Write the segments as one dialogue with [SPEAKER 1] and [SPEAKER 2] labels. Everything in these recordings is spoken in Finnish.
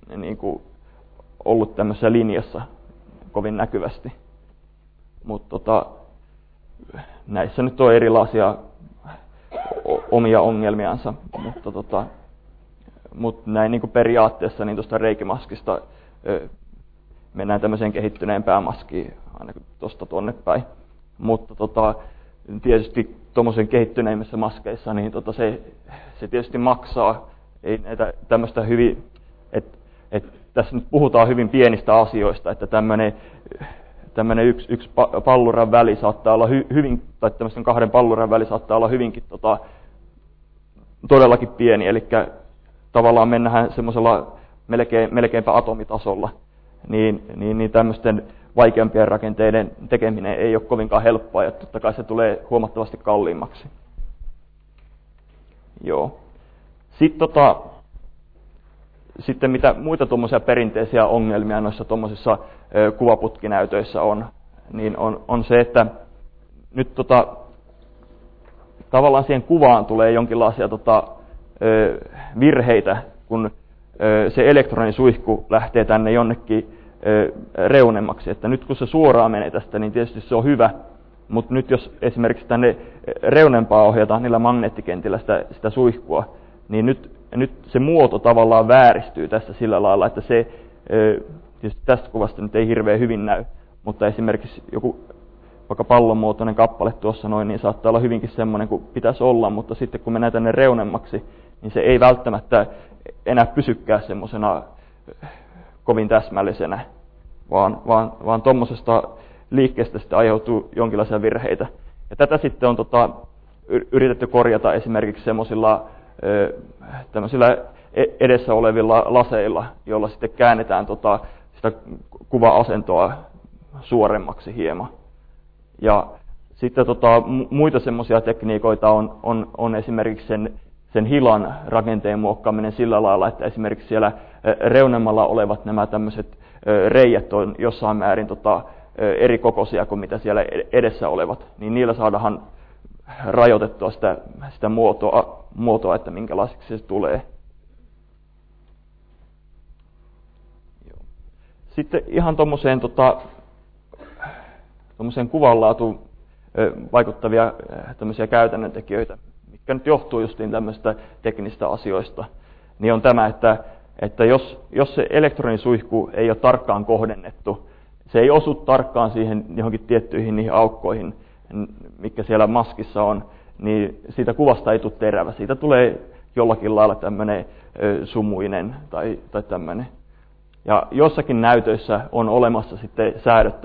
[SPEAKER 1] niin kuin ollut tämmöisessä linjassa kovin näkyvästi. Mutta näissä nyt on erilaisia omia ongelmiansa, mutta näin niin kuin periaatteessa niin tuosta reikimaskista mennään tämmöiseen kehittyneempään maskiin ainakin tuosta tuonne päin. Mutta tietysti tuommoisen kehittyneimmissä maskeissa niin se tietysti maksaa. Ei näitä tämmöistä hyvin, että tässä nyt puhutaan hyvin pienistä asioista, että tämmöinen yksi palluran väli saattaa olla hyvin, tai tämmöisen 2 palluran väli saattaa olla hyvinkin todellakin pieni, eli tavallaan mennään semmoisella melkeinpä atomitasolla, niin tämmöisten vaikeampien rakenteiden tekeminen ei ole kovinkaan helppoa, ja totta kai se tulee huomattavasti kalliimmaksi. Joo. Sitten mitä muita tuommoisia perinteisiä ongelmia noissa tuommoisissa kuvaputkinäytöissä on, niin on se, että nyt tavallaan siihen kuvaan tulee jonkinlaisia virheitä, kun se elektronisuihku lähtee tänne jonnekin reunemmaksi. Että nyt kun se suoraan menee tästä, niin tietysti se on hyvä, mutta nyt jos esimerkiksi tänne reunempaa ohjataan niillä magneettikentillä sitä suihkua, niin nyt se muoto tavallaan vääristyy tässä sillä lailla, että se tietysti tästä kuvasta nyt ei hirveän hyvin näy, mutta esimerkiksi joku vaikka pallonmuotoinen kappale tuossa noin, niin saattaa olla hyvinkin semmoinen kuin pitäisi olla, mutta sitten kun mennään tänne reunemmaksi, niin se ei välttämättä enää pysykään semmoisena kovin täsmällisenä, vaan tuommoisesta liikkeestä sitten aiheutuu jonkinlaisia virheitä. Ja tätä sitten on yritetty korjata esimerkiksi semmoisilla tämmöisillä edessä olevilla laseilla, joilla sitten käännetään sitä kuva-asentoa suoremmaksi hieman. Ja sitten muita semmoisia tekniikoita on esimerkiksi sen hilan rakenteen muokkaaminen sillä lailla, että esimerkiksi siellä reunemmalla olevat nämä tämmöiset reijät on jossain määrin eri kokoisia kuin mitä siellä edessä olevat, niin niillä saadaan rajoitettua sitä muotoa, että minkälaiseksi se tulee. Sitten ihan tuommoiseen kuvanlaatuun vaikuttavia tämmöisiä käytännön tekijöitä, mitkä nyt johtuu justiin tämmöistä teknisistä asioista, niin on tämä, että jos se elektronisuihku ei ole tarkkaan kohdennettu, se ei osu tarkkaan siihen johonkin tiettyihin niihin aukkoihin, mikä siellä maskissa on, niin siitä kuvasta ei tule terävä. Siitä tulee jollakin lailla tämmöinen sumuinen tai tämmöinen. Ja jossakin näytöissä on olemassa sitten säädöt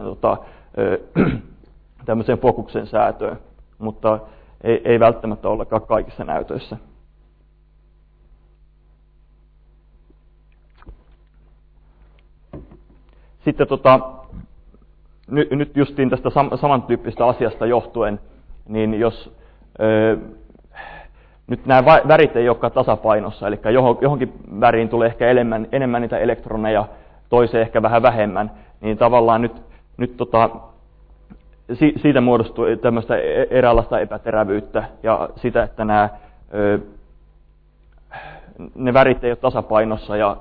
[SPEAKER 1] tämmöiseen fokuksen säätöön, mutta ei välttämättä ollenkaan kaikissa näytöissä. Sitten nyt justiin tästä samantyyppistä asiasta johtuen, niin jos nyt nämä värit ei olekaan tasapainossa, eli johonkin väriin tulee ehkä enemmän niitä elektroneja, toiseen ehkä vähän vähemmän, niin tavallaan nyt siitä muodostuu tämmöistä eräänlaista epäterävyyttä ja sitä, että ne värit ei ole tasapainossa ja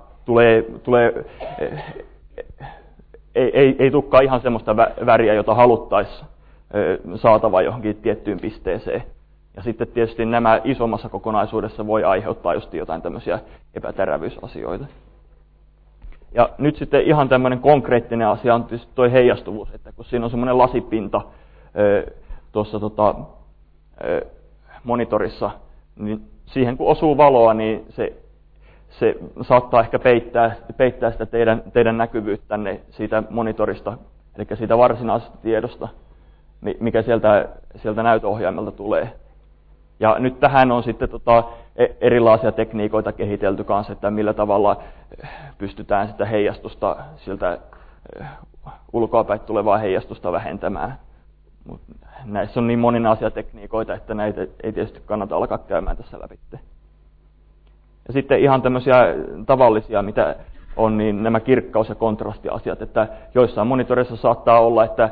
[SPEAKER 1] ei tulekaan ihan semmoista väriä, jota haluttaisiin saatava johonkin tiettyyn pisteeseen. Ja sitten tietysti nämä isommassa kokonaisuudessa voi aiheuttaa just jotain tämmöisiä epäterävyysasioita. Ja nyt sitten ihan tämmöinen konkreettinen asia on tietysti tuo heijastuvuus, että kun siinä on semmoinen lasipinta tuossa monitorissa, niin siihen kun osuu valoa, niin se saattaa ehkä peittää sitä teidän näkyvyyttänne siitä monitorista, eli siitä varsinaisesta tiedosta, mikä sieltä näytöohjaimelta tulee. Ja nyt tähän on sitten erilaisia tekniikoita kehitelty kanssa, että millä tavalla pystytään sitä heijastusta, siltä ulkoapäin tulevaa heijastusta vähentämään. Mut näissä on niin moninaisia tekniikoita, että näitä ei tietysti kannata alkaa käymään tässä läpi. Ja sitten ihan tämmöisiä tavallisia, mitä on, niin nämä kirkkaus- ja kontrastiasiat, että joissain monitoreissa saattaa olla, että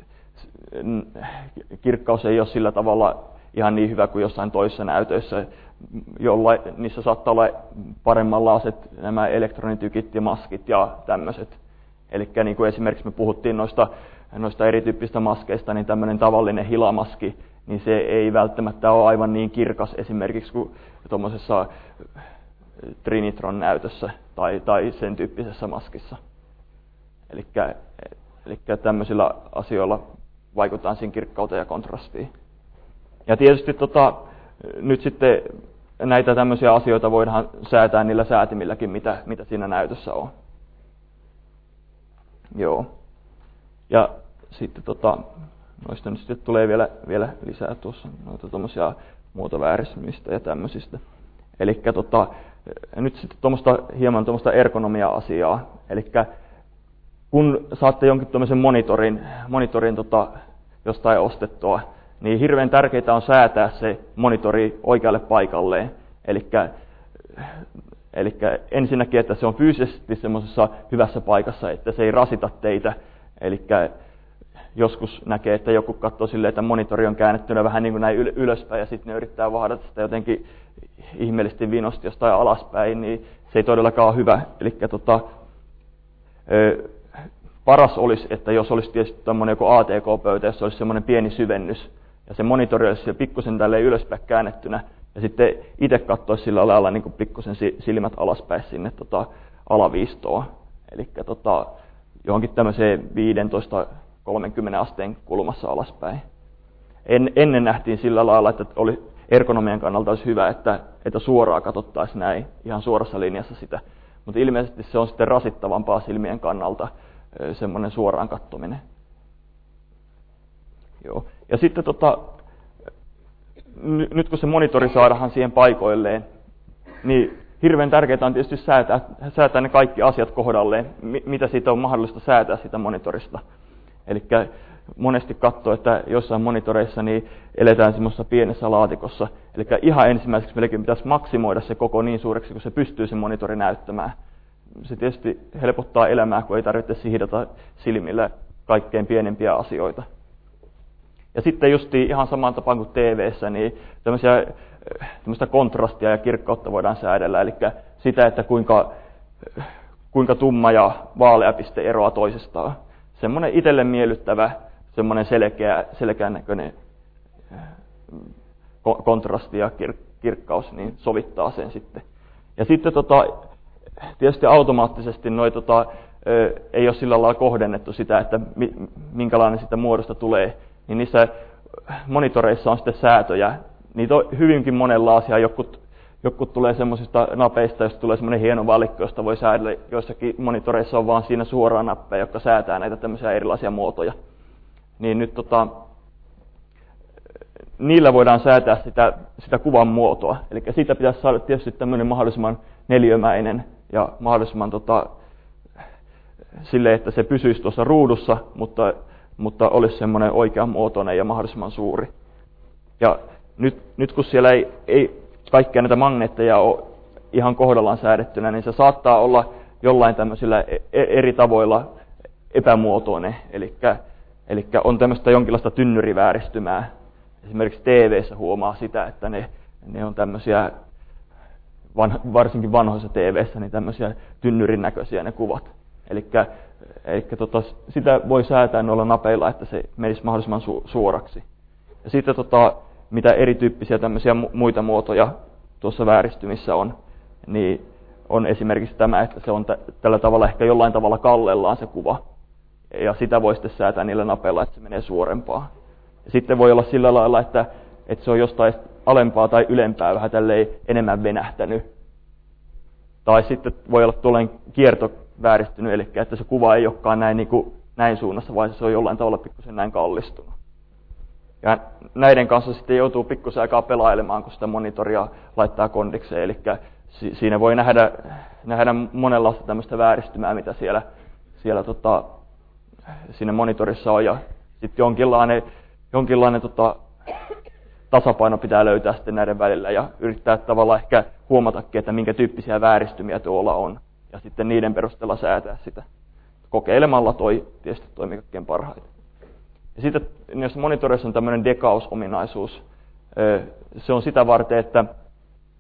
[SPEAKER 1] kirkkaus ei ole sillä tavalla ihan niin hyvä kuin jossain toisessa näytöissä, niissä saattaa olla paremmanlaiset nämä elektronitykit ja maskit ja tämmöiset. Eli niin kuin esimerkiksi me puhuttiin noista erityyppisistä maskeista, niin tämmöinen tavallinen hilamaski, niin se ei välttämättä ole aivan niin kirkas esimerkiksi kuin tuommoisessa Trinitron-näytössä tai sen tyyppisessä maskissa. Eli tämmöisillä asioilla vaikutetaan siinä kirkkauteen ja kontrastiin. Ja tietysti nyt sitten näitä tämmöisiä asioita voidaan säätää niillä säätimilläkin, mitä siinä näytössä on. Joo. Ja sitten noista nyt sitten tulee vielä lisää tuossa noita tuommoisia muotovääristymistä ja tämmöisistä. Eli nyt sitten hieman tuommoista ergonomia-asiaa. Eli kun saatte jonkin tuommoisen monitorin jostain ostettua, niin hirveän tärkeää on säätää se monitori oikealle paikalleen. Eli ensinnäkin, että se on fyysisesti semmoisessa hyvässä paikassa, että se ei rasita teitä. Eli joskus näkee, että joku katsoo silleen, että monitori on käännettynä vähän niin kuin näin ylöspäin, ja sitten ne yrittää vahdata sitä jotenkin ihmeellisesti vinosti jostain alaspäin, niin se ei todellakaan ole hyvä. Eli paras olisi, että jos olisi tietysti tämmöinen joku ATK-pöytä, jossa olisi semmoinen pieni syvennys, ja se monitori olisi pikkusen tälleen ylöspäin käännettynä, ja sitten itse katsoisi sillä lailla niin kuin pikkusen silmät alaspäin sinne alaviistoon. Eli johonkin tämmöiseen 15-30 asteen kulmassa alaspäin. Ennen nähtiin sillä lailla, että oli ergonomian kannalta olisi hyvä, että suoraan katsottaisiin näin ihan suorassa linjassa sitä. Mutta ilmeisesti se on sitten rasittavampaa silmien kannalta, semmoinen suoraan katsominen. Joo. Ja sitten nyt kun se monitori saadaan siihen paikoilleen, niin hirveän tärkeää on tietysti säätää ne kaikki asiat kohdalleen, mitä siitä on mahdollista säätää sitä monitorista. Eli monesti katsoo, että jossain monitoreissa niin eletään semmoisessa pienessä laatikossa. Eli ihan ensimmäiseksi melkein pitäisi maksimoida se koko niin suureksi, kun se pystyy sen monitori näyttämään. Se tietysti helpottaa elämää, kun ei tarvitse sihdata silmillä kaikkein pienempiä asioita. Ja sitten justiin ihan samaan tapaan kuin TV:ssä, niin tämmöistä kontrastia ja kirkkautta voidaan säädellä. Eli sitä, että kuinka tumma ja vaalea piste eroaa toisestaan. Semmoinen itselle miellyttävä, semmoinen selkeän näköinen kontrasti ja kirkkaus, niin sovittaa sen sitten. Ja sitten tietysti automaattisesti ei ole sillä lailla kohdennettu sitä, että minkälainen sitä muodosta tulee, niin niissä monitoreissa on sitten säätöjä. Niitä on hyvinkin monenlaisia. Jotkut tulee semmoisista napeista, josta tulee semmoinen hieno valikko, josta voi säädellä. Joissakin monitoreissa on vaan siinä suoraan nappeja, jotka säätää näitä tämmöisiä erilaisia muotoja. Niin nyt niillä voidaan säätää sitä kuvan muotoa. Eli siitä pitäisi saada tietysti tämmöinen mahdollisimman neliömäinen ja mahdollisimman silleen, että se pysyisi tuossa ruudussa, mutta olisi semmoinen oikeanmuotoinen ja mahdollisimman suuri. Ja nyt kun siellä ei kaikkia näitä magneetteja ole ihan kohdallaan säädettynä, niin se saattaa olla jollain tämmöisillä eri tavoilla epämuotoinen. Eli on tämmöistä jonkinlaista tynnyrivääristymää. Esimerkiksi TV:ssä huomaa sitä, että ne on tämmöisiä, varsinkin vanhoissa TV:ssä, niin tämmöisiä tynnyrin näköisiä ne kuvat. Eli sitä voi säätää noilla napeilla, että se menisi mahdollisimman suoraksi. Ja sitten mitä erityyppisiä tämmöisiä muita muotoja tuossa vääristymissä on, niin on esimerkiksi tämä, että se on tällä tavalla ehkä jollain tavalla kallellaan se kuva. Ja sitä voi sitten säätää niillä napeilla, että se menee suorempaa. Ja sitten voi olla sillä lailla, että se on jostain alempaa tai ylempää vähän tälleen enemmän venähtänyt. Tai sitten voi olla tuollainen kierto vääristynyt, eli että se kuva ei olekaan näin suunnassa, vaan se on jollain tavalla pikkusen näin kallistunut. Ja näiden kanssa sitten joutuu pikkusen aikaa pelailemaan, kun sitä monitoria laittaa kondikseen. Eli siinä voi nähdä monenlaista tämmöistä vääristymää, mitä siellä siinä monitorissa on. Ja sitten jonkinlainen tasapaino pitää löytää sitten näiden välillä ja yrittää tavallaan ehkä huomatakin, että minkä tyyppisiä vääristymiä tuolla on. Ja sitten niiden perusteella säätää sitä. Kokeilemalla tietysti toimii kaikkein parhaiten. Ja sitten jos monitoreissa on tämmöinen dekausominaisuus, se on sitä varten, että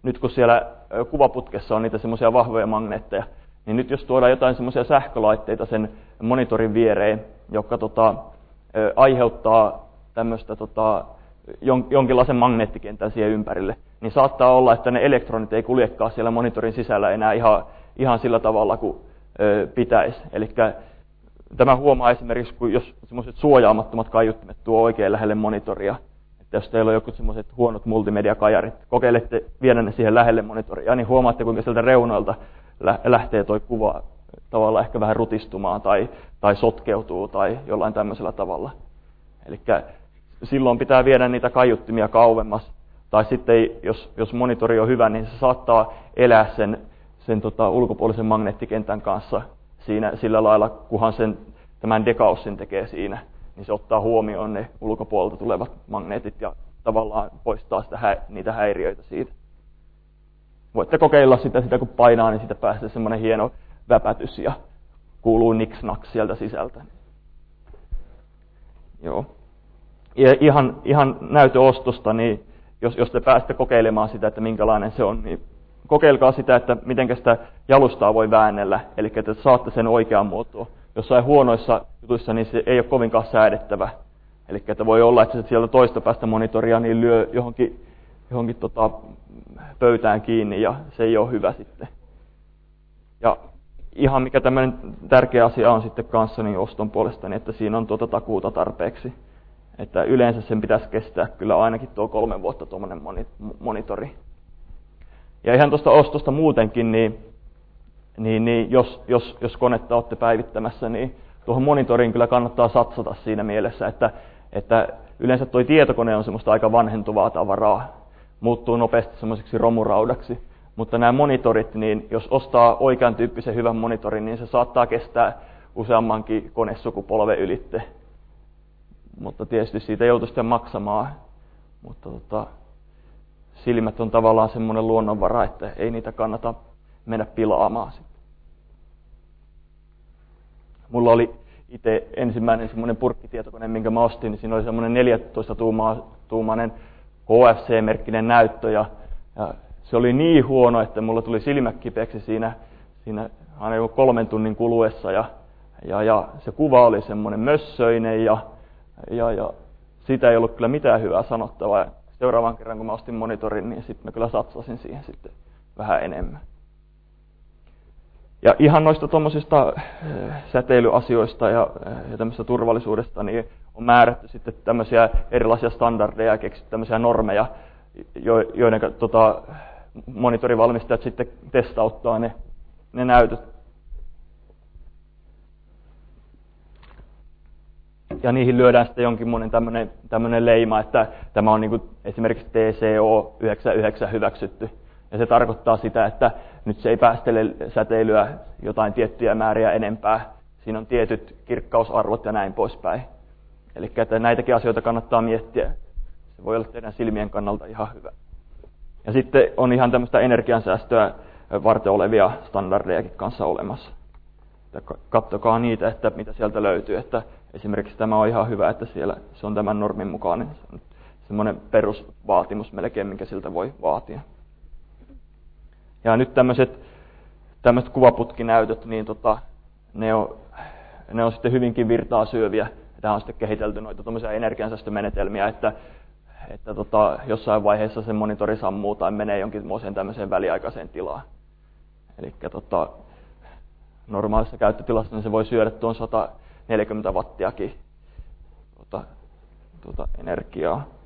[SPEAKER 1] nyt kun siellä kuvaputkessa on niitä semmoisia vahvoja magneetteja, niin nyt jos tuodaan jotain semmoisia sähkölaitteita sen monitorin viereen, jotka aiheuttaa tämmöistä jonkinlaisen magneettikentän siihen ympärille, niin saattaa olla, että ne elektronit ei kuljekaan siellä monitorin sisällä enää ihan sillä tavalla kuin pitäisi. Eli tämä huomaa esimerkiksi, kun jos semmoiset suojaamattomat kaiuttimet tuo oikein lähelle monitoria, että jos teillä on joku semmoiset huonot multimediakajarit, kokeilette viedä ne siihen lähelle monitoria, niin huomaatte, kuinka sieltä reunoilta lähtee tuo kuva tavallaan ehkä vähän rutistumaan tai sotkeutuu tai jollain tämmöisellä tavalla. Eli silloin pitää viedä niitä kaiuttimia kauemmas. Tai sitten, jos monitori on hyvä, niin se saattaa elää sen ulkopuolisen magneettikentän kanssa sillä lailla, kunhan tämän dekaussin tekee siinä, niin se ottaa huomioon ne ulkopuolelta tulevat magneetit ja tavallaan poistaa niitä häiriöitä siitä. Voitte kokeilla sitä kun painaa, niin siitä pääsee semmoinen hieno väpätys ja kuuluu niks-naks sieltä sisältä. Joo. Ja ihan näytöostosta, niin jos te pääsette kokeilemaan sitä, että minkälainen se on, niin kokeilkaa sitä, että miten sitä jalustaa voi väännellä, eli että saatte sen oikeaan muotoon. Jossain huonoissa jutuissa niin se ei ole kovinkaan säädettävä. Eli että voi olla, että se sieltä toista päästä monitoria niin lyö johonkin pöytään kiinni ja se ei ole hyvä sitten. Ja ihan mikä tämmöinen tärkeä asia on sitten kanssa niin oston puolesta, niin että siinä on takuuta tarpeeksi. Että yleensä sen pitäisi kestää kyllä ainakin tuo 3 vuotta tuommoinen monitori. Ja ihan tuosta ostosta muutenkin, niin jos konetta olette päivittämässä, niin tuohon monitoriin kyllä kannattaa satsata siinä mielessä, että yleensä tuo tietokone on semmoista aika vanhentuvaa tavaraa, muuttuu nopeasti semmoiseksi romuraudaksi. Mutta nämä monitorit, niin jos ostaa oikean tyyppisen hyvän monitorin, niin se saattaa kestää useammankin konesukupolven ylitte. Mutta tietysti siitä joutuu sitten maksamaan. Mutta silmät on tavallaan semmoinen luonnonvara, että ei niitä kannata mennä pilaamaan. Mulla oli itse ensimmäinen semmoinen purkkitietokone, minkä mä ostin, niin siinä oli semmoinen 14-tuumainen KFC-merkkinen näyttö. Ja se oli niin huono, että mulla tuli silmät kipeäksi siinä aina jo 3 tunnin kuluessa. Ja se kuva oli semmoinen mössöinen ja siitä ei ollut kyllä mitään hyvää sanottavaa. Seuraavan kerran, kun mä ostin monitorin, niin sitten mä kyllä satsasin siihen sitten vähän enemmän. Ja ihan noista tuommoisista säteilyasioista ja tämmöistä turvallisuudesta, niin on määrätty sitten tämmöisiä erilaisia standardeja ja keksitty tämmöisiä normeja, joiden monitorivalmistajat sitten testauttaa ne näytöt. Ja niihin lyödään sitten jonkinmoinen tämmöinen leima, että tämä on niin kuin esimerkiksi TCO 99 hyväksytty. Ja se tarkoittaa sitä, että nyt se ei päästele säteilyä jotain tiettyjä määriä enempää. Siinä on tietyt kirkkausarvot ja näin poispäin. Eli että näitäkin asioita kannattaa miettiä. Se voi olla teidän silmien kannalta ihan hyvä. Ja sitten on ihan tämmöistä energiansäästöä varten olevia standardejakin kanssa olemassa. Katsokaa niitä, että mitä sieltä löytyy. Että esimerkiksi tämä on ihan hyvä, että siellä se on tämän normin mukainen. Se on semmoinen perusvaatimus melkein, minkä siltä voi vaatia. Ja nyt tämmöiset kuvaputkinäytöt, niin ne on sitten hyvinkin virtaa syöviä. Tähän on sitten kehitelty noita tommoisia energiansäästömenetelmiä, että jossain vaiheessa se monitori sammuu tai menee jonkinlaiseen tämmöiseen väliaikaiseen tilaan. Eli normaalissa käyttötilassa niin se voi syödä tuon 140 wattiakin energiaa.